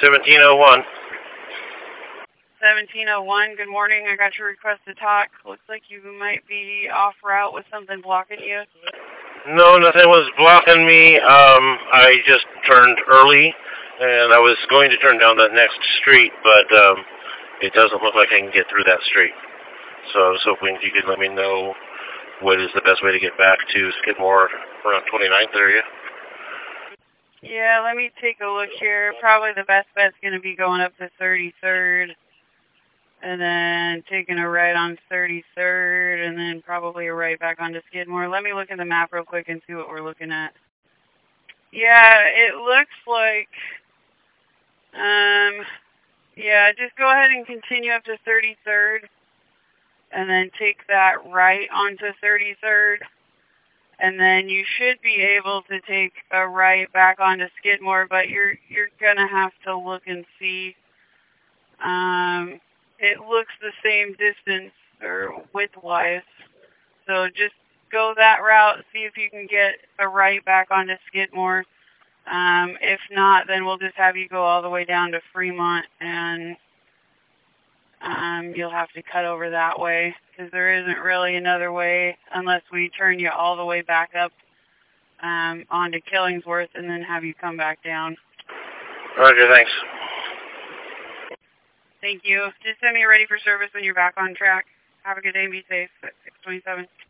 1701. 1701, good morning. I got your request to talk. Looks like you might be off route with something blocking you. No, nothing was blocking me. I just turned early, and I was going to turn down that next street, but it doesn't look like I can get through that street. So I was hoping you could let me know what is the best way to get back to Skidmore around 29th area. Yeah, let me take a look here. Probably the best bet's going to be going up to 33rd, and then taking a right on 33rd, and then probably a right back onto Skidmore. Let me look at the map real quick and see what we're looking at. Yeah, it looks like, yeah, just go ahead and continue up to 33rd, and then take that right onto 33rd. And then you should be able to take a right back onto Skidmore, but you're gonna have to look and see. It looks the same distance or width-wise, so just go that route. See if you can get a right back onto Skidmore. If not, then we'll just have you go all the way down to Fremont, and you'll have to cut over that way, because there isn't really another way unless we turn you all the way back up onto Killingsworth and then have you come back down. Roger, thanks. Thank you. Just send me ready for service when you're back on track. Have a good day and be safe at 627.